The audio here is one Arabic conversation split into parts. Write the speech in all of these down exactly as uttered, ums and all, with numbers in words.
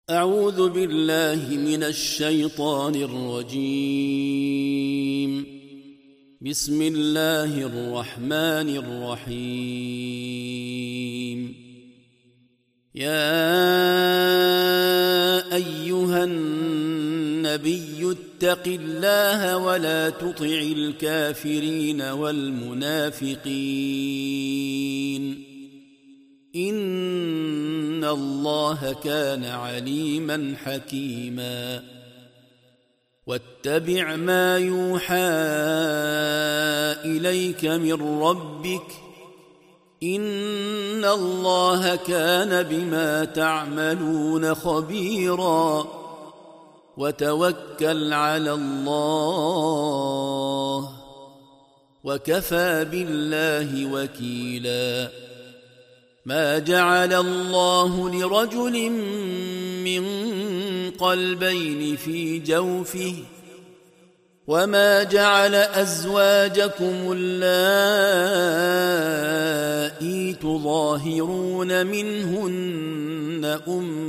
أعوذ بالله من الشيطان الرجيم. بسم الله الرحمن الرحيم. يا أيها النبي اتق الله ولا تطع الكافرين والمنافقين إن الله كان عليما حكيما. واتبع ما يوحى إليك من ربك إن الله كان بما تعملون خبيرا. وتوكل على الله وكفى بالله وكيلا. ما جعل الله لرجل من قلبين في جوفه وما جعل أزواجكم اللائي تظاهرون منهن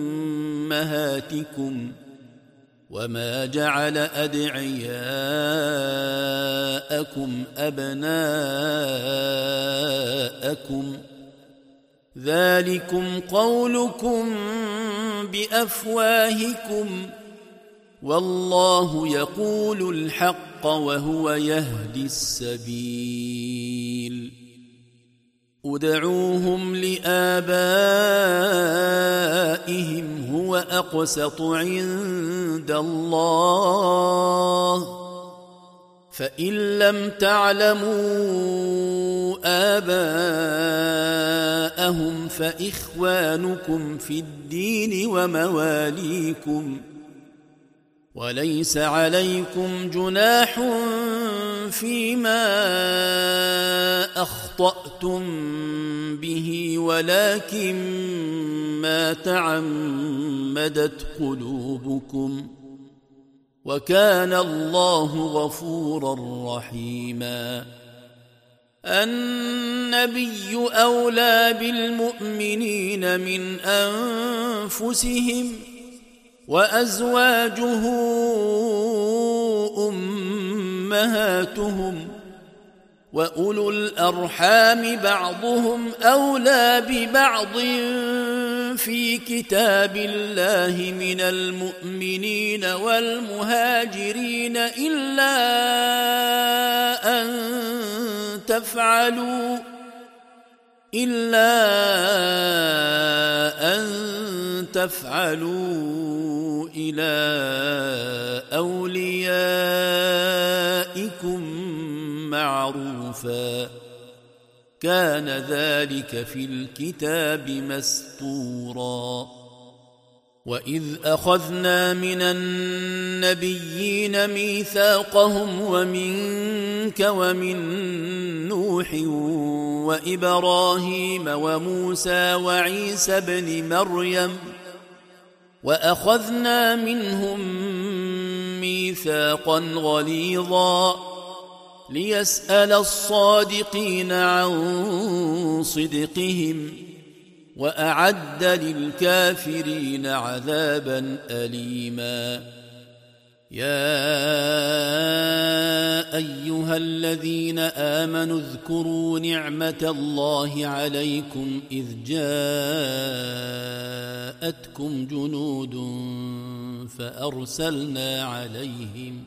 أمهاتكم وما جعل أدعياءكم أبناءكم ذلكم قولكم بأفواهكم والله يقول الحق وهو يهدي السبيل. ادعوهم لآبائهم هو أقسط عند الله فإن لم تعلموا آباءهم فإخوانكم في الدين ومواليكم وليس عليكم جناح فيما أخطأتم به ولكن ما تعمدت قلوبكم وكان الله غفورا رحيما. النبي أولى بالمؤمنين من أنفسهم وأزواجه أمهاتهم وأولو الأرحام بعضهم أولى ببعض في كتاب الله من المؤمنين والمهاجرين إلا أن تفعلوا إلا أن تفعلوا إلى أوليائكم معروفا كان ذلك في الكتاب مسطورا. وإذ أخذنا من النبيين ميثاقهم ومنك ومن نوح وإبراهيم وموسى وعيسى بن مريم وأخذنا منهم ميثاقا غليظا ليسأل الصادقين عن صدقهم وأعد للكافرين عذابا أليما. يا أيها الذين آمنوا اذكروا نعمة الله عليكم إذ جاءتكم جنود فأرسلنا عليهم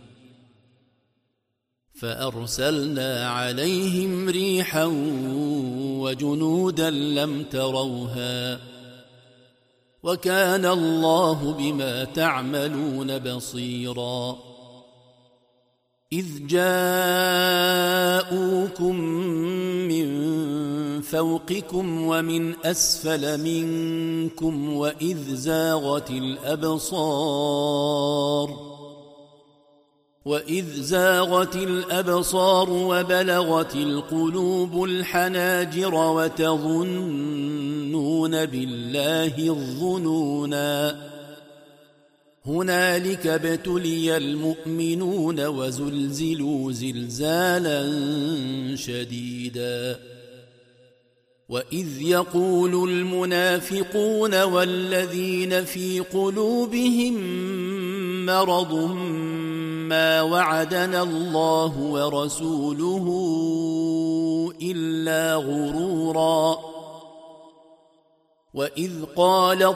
فأرسلنا عليهم ريحا وجنودا لم تروها وكان الله بما تعملون بصيرا. إذ جاءوكم من فوقكم ومن أسفل منكم وإذ زاغت الأبصار وإذ زاغت الأبصار وبلغت القلوب الحناجر وتظنون بالله الظنونا هنالك ابتلي المؤمنون وزلزلوا زلزالا شديدا وإذ يقول المنافقون والذين في قلوبهم مرض ما وعدنا الله ورسوله إلا غرورا وإذ قالت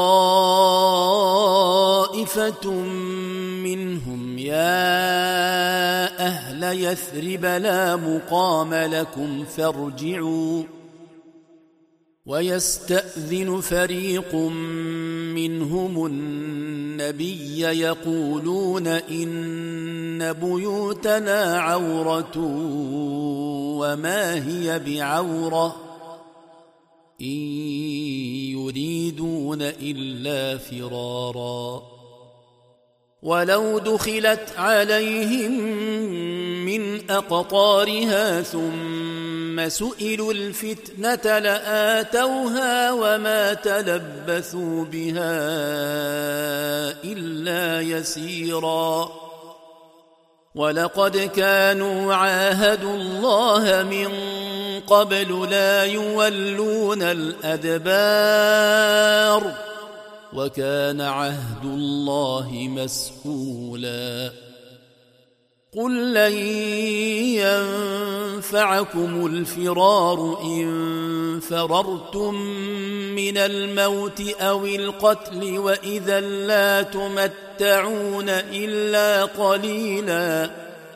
طائفة منهم يا أهل يثرب لا مقام لكم فارجعوا ويستأذن فريق منهم النبي يقولون إن بيوتنا عورة وما هي بعورة إن يريدون إلا فرارا ولو دخلت عليهم من أقطارها ثم سئلوا الفتنة لآتوها وما تلبثوا بها إلا يسيرا ولقد كانوا عاهدوا الله من قبل لا يولون الأدبار وكان عهد الله مسؤولا قل لن ينفعكم الفرار إن فررتم من الموت أو القتل وإذا لا تمتعون إلا قليلا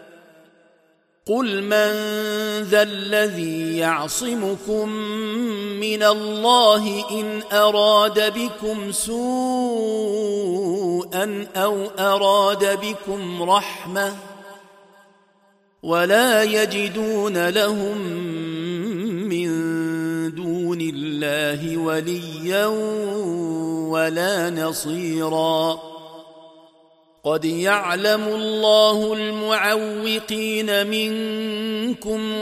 قل من ذا الذي يعصمكم من الله إن أراد بكم سوءا أو أراد بكم رحمة ولا يجدون لهم من دون الله وليا ولا نصيرا قد يعلم الله المعوقين منكم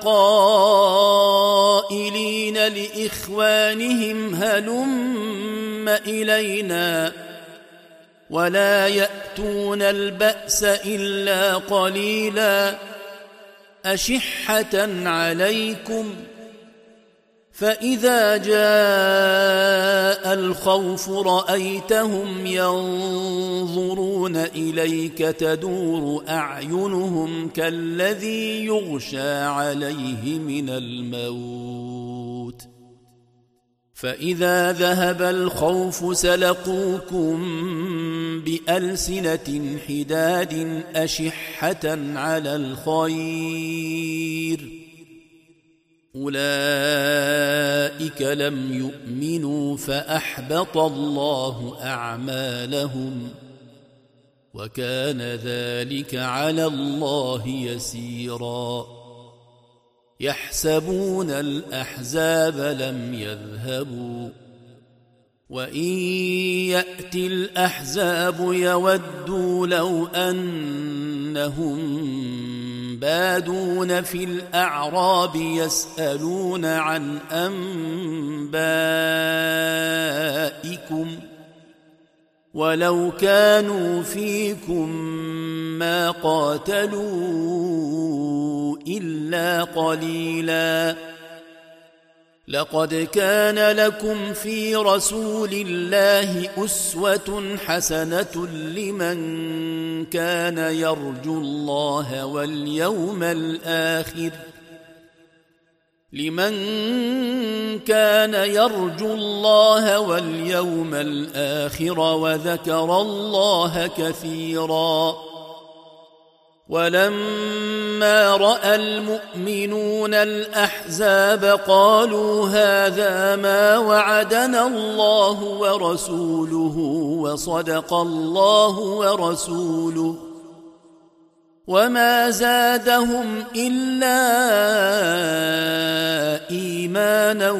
والقائلين لإخوانهم هلم إلينا ولا يأتون البأس إلا قليلا أشحة عليكم فإذا جاء الخوف رأيتهم ينظرون إليك تدور أعينهم كالذي يغشى عليه من الموت فإذا ذهب الخوف سلقوكم بألسنة حداد أشحة على الخير أولئك لم يؤمنوا فأحبط الله أعمالهم وكان ذلك على الله يسيرا يحسبون الأحزاب لم يذهبوا وإن يأتي الأحزاب يودوا لو أنهم بادون في الأعراب يسألون عن أنبائكم ولو كانوا فيكم ما قاتلوا إلا قليلا لقد كان لكم في رسول الله أسوة حسنة لمن كان يرجو الله واليوم الآخر لمن كان يرجو الله واليوم الآخر وذكر الله كثيرا ولما رأى المؤمنون الأحزاب قالوا هذا ما وعدنا الله ورسوله وصدق الله ورسوله وما زادهم إلا إيمانا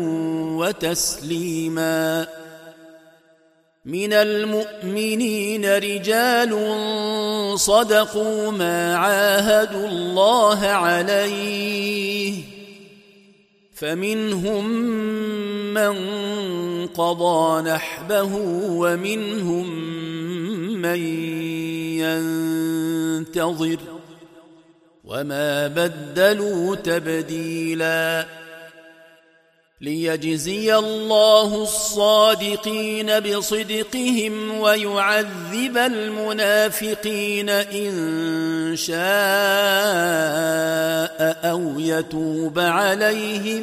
وتسليما من المؤمنين رجال صدقوا ما عاهدوا الله عليه فمنهم من قضى نحبه ومنهم من ينتظر وما بدلوا تبديلا ليجزي الله الصادقين بصدقهم ويعذب المنافقين إن شاء أو يتوب عليهم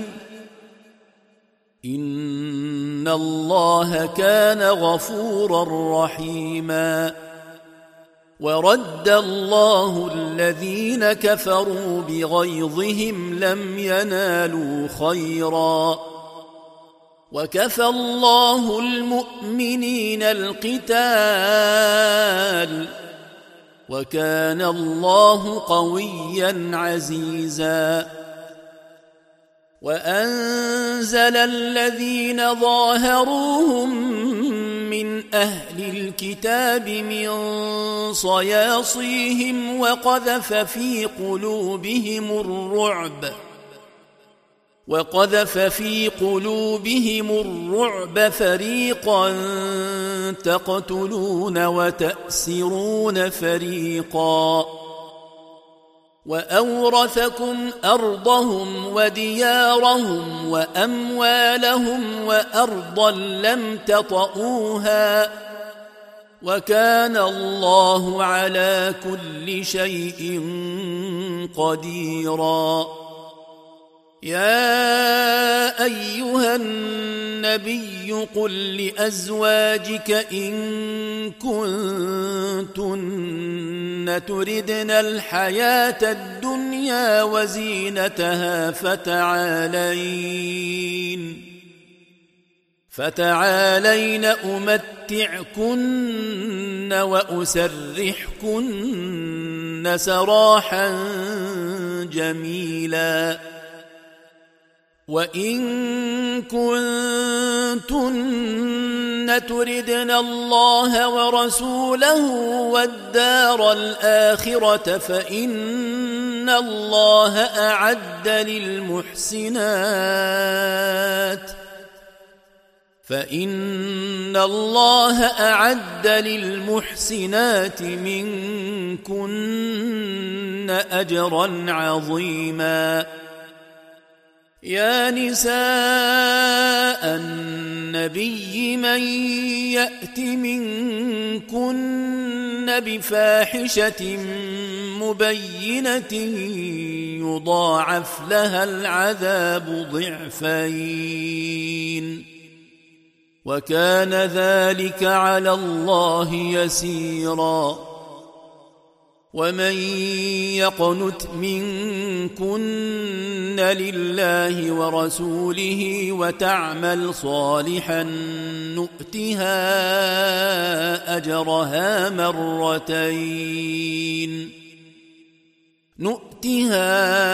إن الله كان غفورا رحيما. ورد الله الذين كفروا بغيظهم لم ينالوا خيرا وكفى الله المؤمنين القتال وكان الله قويا عزيزا. وأنزل الذين ظاهروهم من أهل الكتاب من صياصيهم وقذف في قلوبهم الرعب وقذف في قلوبهم الرعب فريقا تقتلون وتأسرون فريقا وأورثكم أرضهم وديارهم وأموالهم وأرضا لم تطئوها وكان الله على كل شيء قديرا. يا أيها النبي قل لأزواجك إن كنتن تردن الحياة الدنيا وزينتها فتعالين فتعالين أمتعكن وأسرحكن سراحا جميلا. وإن كنتن تردن الله ورسوله والدار الآخرة فإن الله أعد للمحسنات فإن الله أعد للمحسنات منكن أجرا عظيما. يا نساء النبي من يأت منكن بفاحشة مبينة يضاعف لها العذاب ضعفين وكان ذلك على الله يسيرا. ومن يقنت منكن لله ورسوله وتعمل صالحا نؤتها أجرها مرتين نؤتها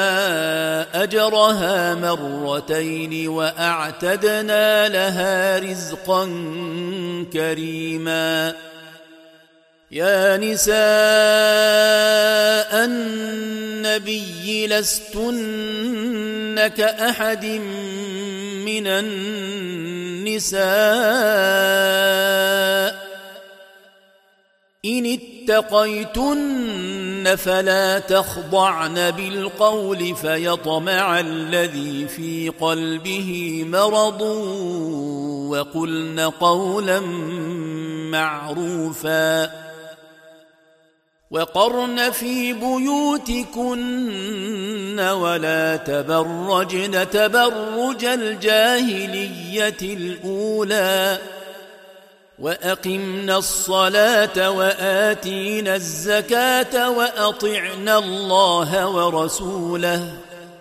أجرها مرتين وأعتدنا لها رزقا كريما. يا نساء النبي لستن كأحد من النساء إن اتقيتن فلا تخضعن بالقول فيطمع الذي في قلبه مرض وقلن قولا معروفا وقرن في بيوتكن ولا تبرجن تبرج الجاهلية الأولى وأقمنا الصلاة وآتينا الزكاة وأطعنا الله ورسوله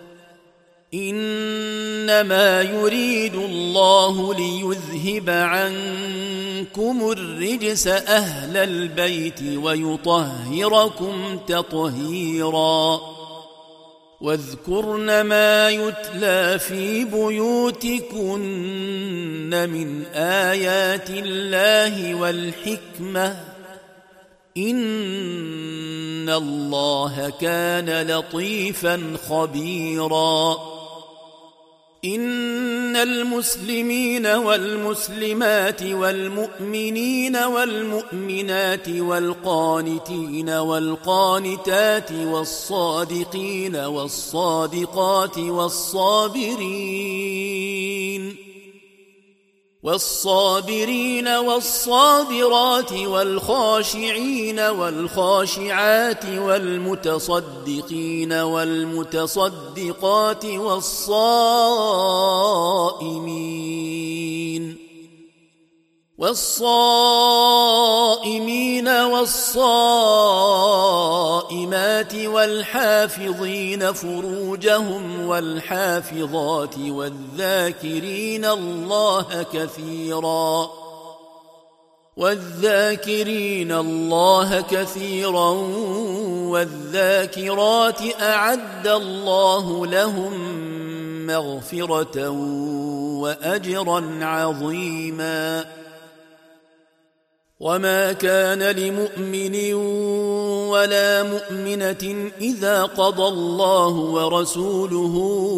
إنما يريد الله ليذهب عنكم الرجس أهل البيت ويطهركم تطهيرا. واذكرن ما يتلى في بيوتكن من آيات الله والحكمة إن الله كان لطيفا خبيرا. إن المسلمين والمسلمات والمؤمنين والمؤمنات والقانتين والقانتات والصادقين والصادقات والصابرين والصابرين والصابرات والخاشعين والخاشعات والمتصدقين والمتصدقات والصائمين والصائمين والصائمات والحافظين فروجهم والحافظات والذاكرين الله كثيرا والذاكرين الله كثيرا والذاكرات أعد الله لهم مغفرة وأجرا عظيما. وما كان لمؤمن ولا مؤمنة إذا قضى الله ورسوله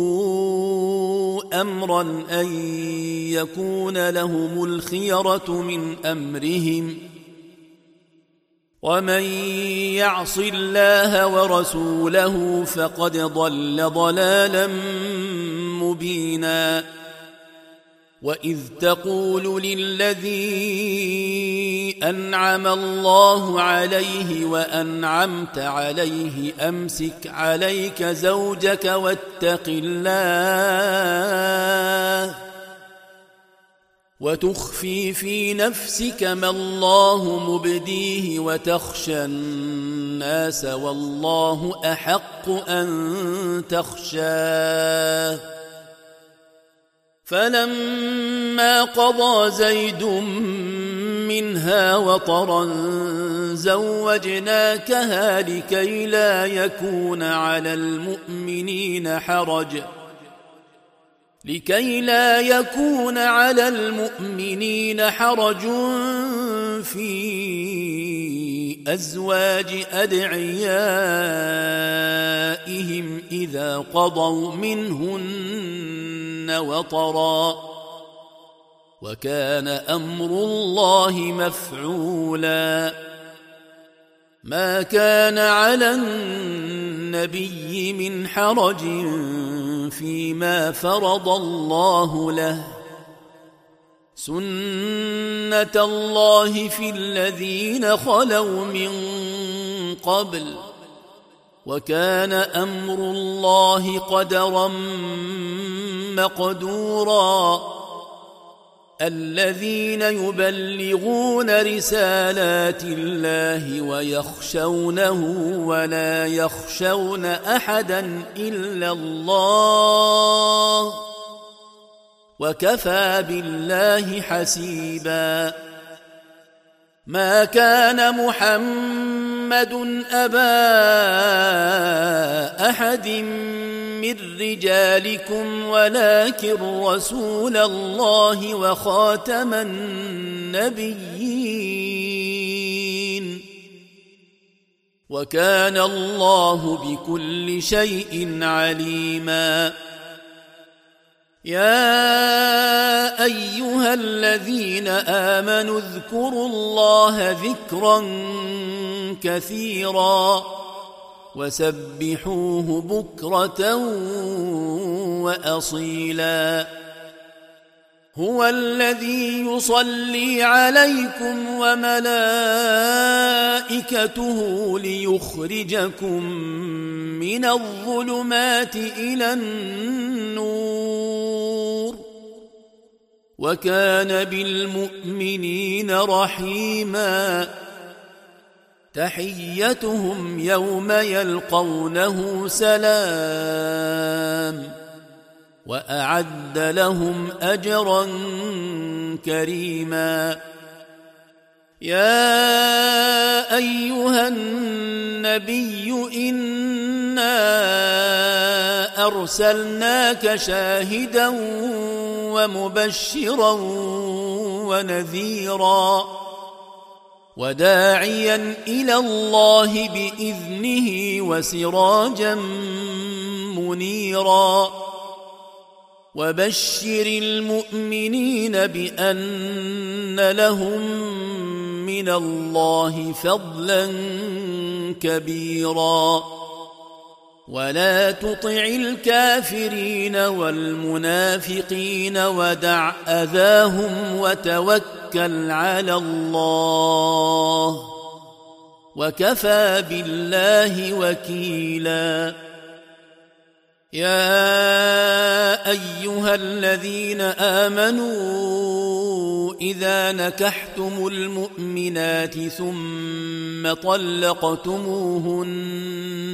أمرا أن يكون لهم الخيرة من أمرهم ومن يعص الله ورسوله فقد ضل ضلالا مبينا. وإذ تقول للذي أنعم الله عليه وأنعمت عليه أمسك عليك زوجك واتق الله وتخفي في نفسك ما الله مبديه وتخشى الناس والله أحق أن تخشاه. فلما قضى زيد منها وطرا زوجناكها لكي لا يكون على المؤمنين حرج لكي لا يكون على المؤمنين حرج في أزواج أدعيائهم إذا قضوا منهن وطرا وكان أمر الله مفعولا. ما كان على النبي من حرج فيما فرض الله له سنة الله في الذين خلوا من قبل وكان أمر الله قدرا مقدورا. الذين يبلغون رسالات الله ويخشونه ولا يخشون أحدا إلا الله وكفى بالله حسيبا. ما كان محمد أبا أحد من رجالكم ولكن رسول الله وخاتم النبيين وكان الله بكل شيء عليما. يا أيها الذين آمنوا اذكروا الله ذكرا كثيرا وسبحوه بكرة وأصيلا. هو الذي يصلي عليكم وملائكته ليخرجكم من الظلمات إلى النور وكان بالمؤمنين رحيما. تحيتهم يوم يلقونه سلام وأعد لهم أجرا كريما. يا أيها النبي إنا أرسلناك شاهدا ومبشرا ونذيرا وداعيا إلى الله بإذنه وسراجا منيرا. وبشر المؤمنين بأن لهم من الله فضلا كبيرا. ولا تطع الكافرين والمنافقين ودع أذاهم وتوكل على الله وكفى بالله وكيلا. يا أيها الذين آمنوا إذا نكحتم المؤمنات ثم طلقتموهن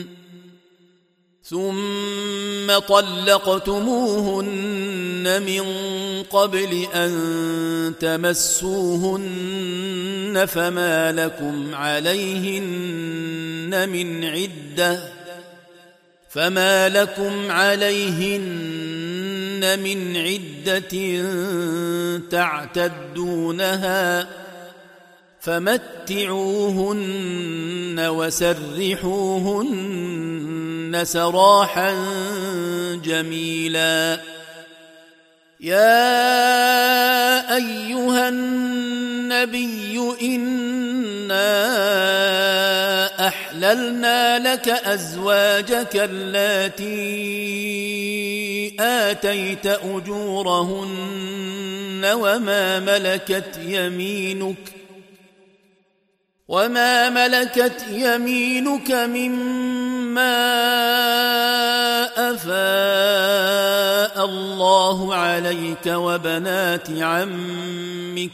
ثم طلقتموهن من قبل أن تمسوهن فما لكم عليهن من عدة فما لكم عليهن من عدة تعتدونها فمتعوهن وسرحوهن سراحا جميلا. يا أيها النبي إنا أحللنا لك أزواجك اللاتي آتيت أجورهن وما ملكت يمينك وما ملكت يمينك مما أفاء الله عليك وبنات عمك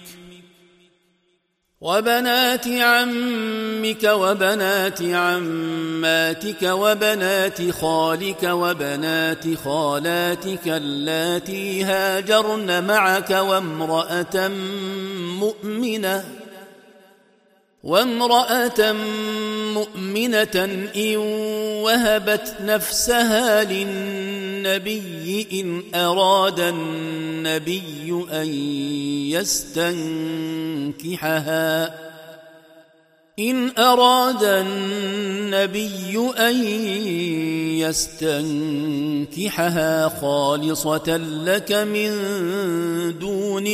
وبنات عمك وبنات عماتك وبنات خالك وبنات خالاتك اللاتي هاجرن معك وامرأة مؤمنة وامرأة مؤمنة إن وهبت نفسها للنبي إن أراد النبي أن يستنكحها إن أراد النبي أن يستنكحها خالصة لك من دون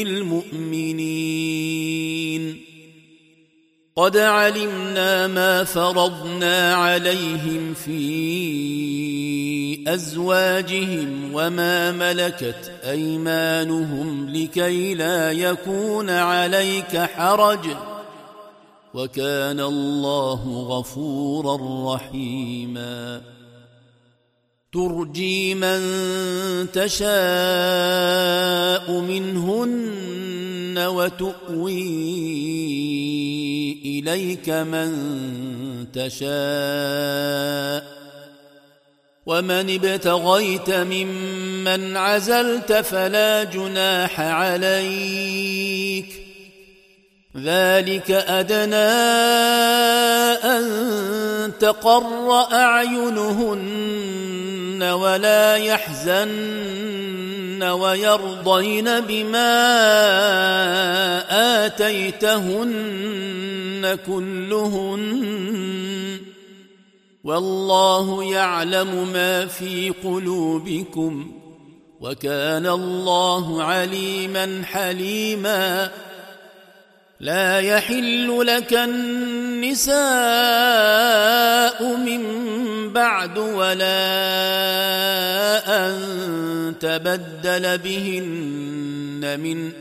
المؤمنين. قد علمنا ما فرضنا عليهم في أزواجهم وما ملكت أيمانهم لكي لا يكون عليك حرج وكان الله غفورا رحيما. ترجي من تشاء منهن وتؤوي إليك من تشاء ومن ابتغيت ممن عزلت فلا جناح عليك ذلك أدنى أن تقر أعينهن ولا يحزن ويرضين بما آتيتهن كلهن والله يعلم ما في قلوبكم وكان الله عليما حليما. لا يحل لك النساء من بعد ولا أن تبدل بهن من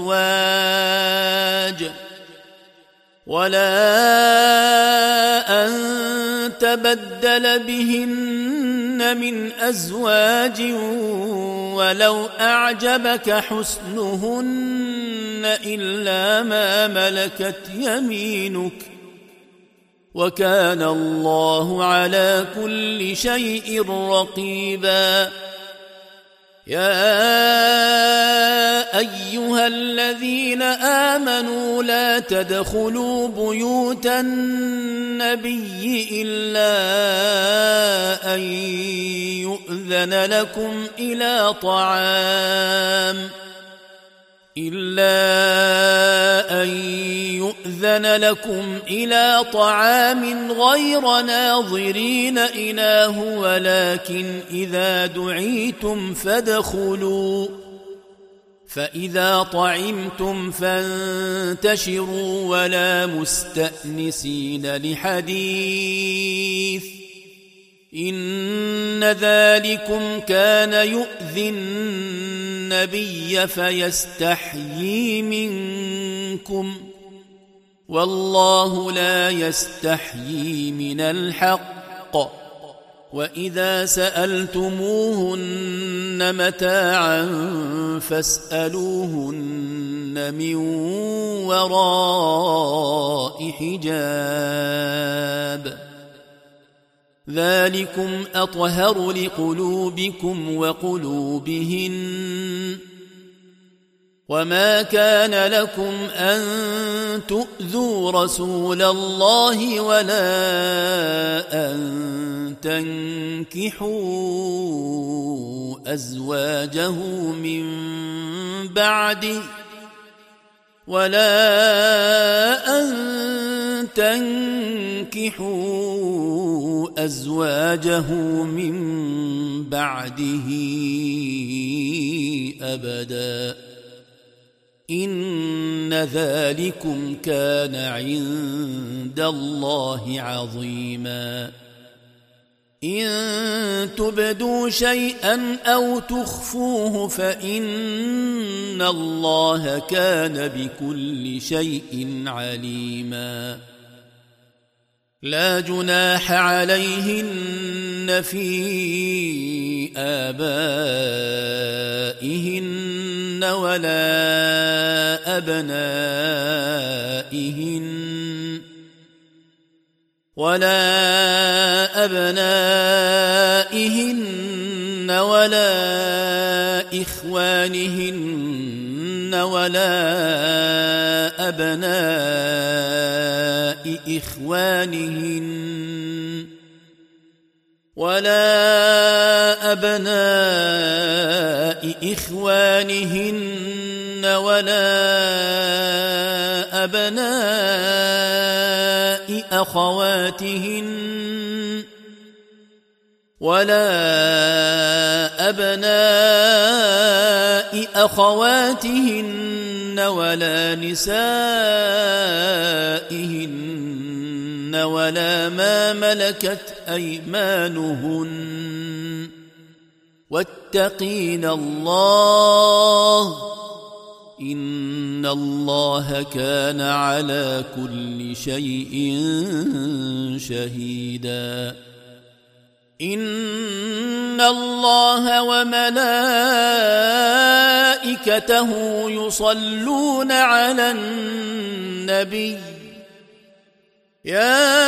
أزواج ولا أن تبدل بهن من أزواج ولو أعجبك حسنهن إلا ما ملكت يمينك وكان الله على كل شيء رقيبا. يا أيها الذين آمنوا لا تدخلوا بيوت النبي إلا أن يؤذن لكم إلى طعام إلا أن يؤذن لكم إلى طعام غير ناظرين إناه ولكن إذا دعيتم فادخلوا فإذا طعمتم فانتشروا ولا مستأنسين لحديث إن ذلكم كان يؤذي النبي فيستحيي منكم والله لا يستحيي من الحق وإذا سألتموهن متاعا فاسألوهن من وراء حجاب ذلكم أطهر لقلوبكم وقلوبهن وما كان لكم أن تؤذوا رسول الله ولا أن تنكحوا أزواجه من بعده ولا أن تنكحوا أزواجه من بعده أبدا إن ذلكم كان عند الله عظيما إن تبدوا شيئا أو تخفوه فإن الله كان بكل شيء عليما لا جناح عليهن في آبائهن ولا أبنائهن ولا أبنائهن ولا إخوانهن ولا أبناء إخوانهن ولا أبناء إخوانهن ولا أبناء أخواتهن ولا أبناء أخواتهن ولا نسائهن ولا ما ملكت أيمانهن واتقين الله إن الله كان على كل شيء شهيدا إن الله وملائكته يصلون على النبي يا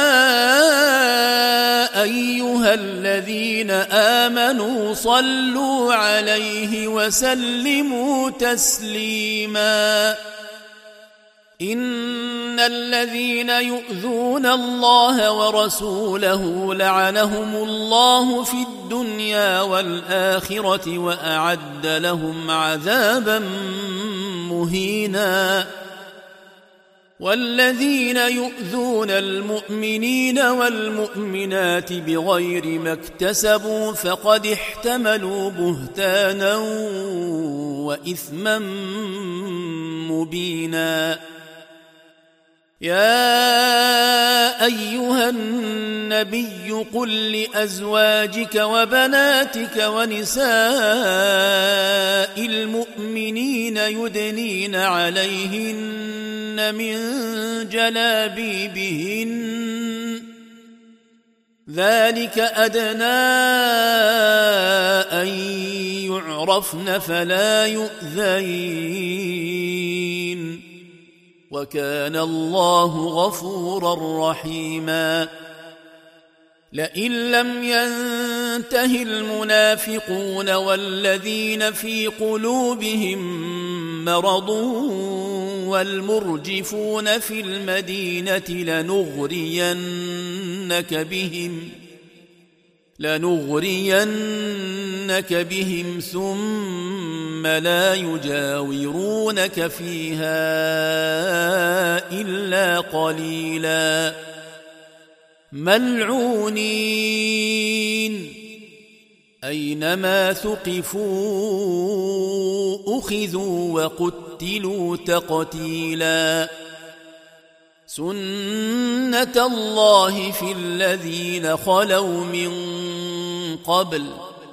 أيها الذين آمنوا صلوا عليه وسلموا تسليما إن الذين يؤذون الله ورسوله لعنهم الله في الدنيا والآخرة وأعد لهم عذابا مهينا والذين يؤذون المؤمنين والمؤمنات بغير ما اكتسبوا فقد احتملوا بهتانا وإثما مبينا يا أيها النبي قل لأزواجك وبناتك ونساء المؤمنين يدنين عليهن من جلابيبهن ذلك أدنى أن يعرفن فلا يؤذين وكان الله غفورا رحيما لئن لم ينته المنافقون والذين في قلوبهم مرض والمرجفون في المدينة لنغرينك بهم لنغرينك بهم ثم لا يجاورونك فيها إلا قليلا ملعونين أينما ثقفوا أخذوا وقتلوا تقتيلا سنة الله في الذين خلوا من قبل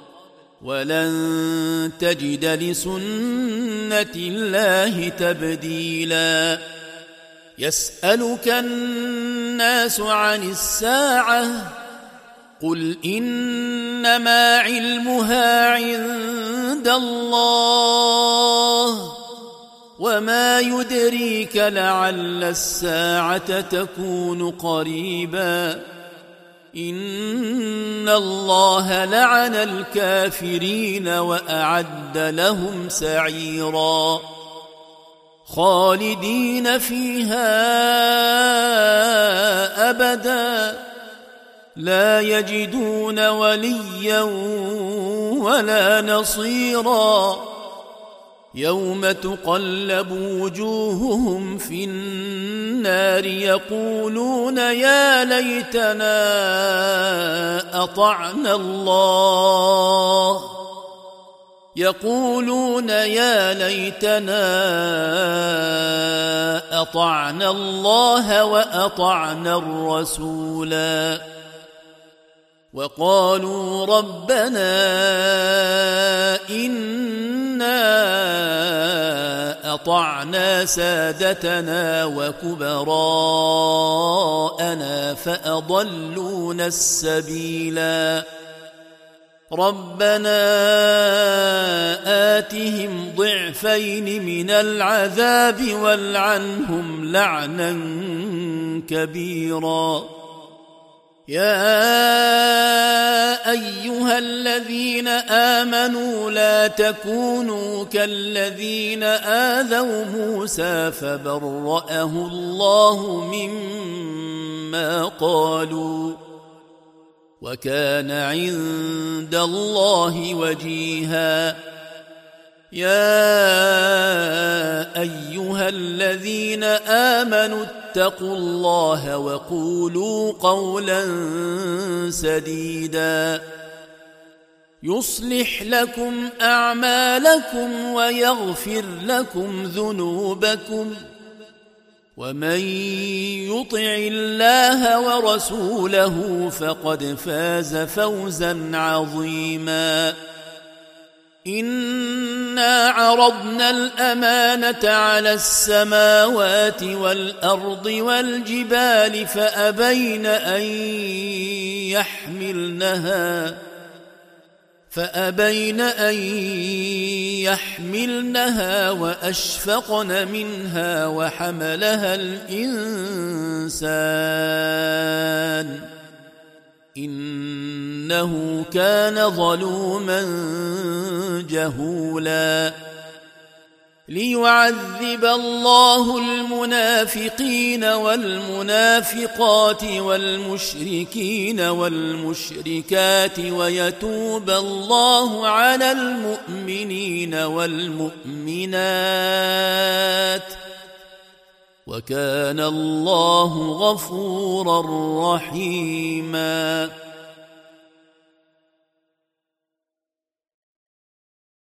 ولن تجد لسنة الله تبديلا يسألك الناس عن الساعة قل إنما علمها عند الله وما يدريك لعل الساعة تكون قريبا إن الله لعن الكافرين وأعد لهم سعيرا خالدين فيها أبدا لا يجدون وليا ولا نصيرا يوم تقلب وجوههم في النار يقولون يا ليتنا أطعنا الله يقولون يا ليتنا أطعنا الله وأطعنا الرسولا وقالوا ربنا إنا أطعنا سادتنا وكبراءنا فأضلونا السبيلا ربنا آتهم ضعفين من العذاب والعنهم لعنا كبيرا يا أيها الذين آمنوا لا تكونوا كالذين آذوا موسى فبرأه الله مما قالوا وكان عند الله وجيها يا أيها الذين آمنوا اتقوا الله وقولوا قولا سديدا يصلح لكم أعمالكم ويغفر لكم ذنوبكم ومن يطع الله ورسوله فقد فاز فوزا عظيما إنا عرضنا الأمانة على السماوات والأرض والجبال فأبين أن يحملنها فأبين أن يحملنها وأشفقن منها وحملها الإنسان إنه كان ظلوما جهولا ليعذب الله المنافقين والمنافقات والمشركين والمشركات ويتوب الله على المؤمنين والمؤمنات وكان الله غفورا رحيما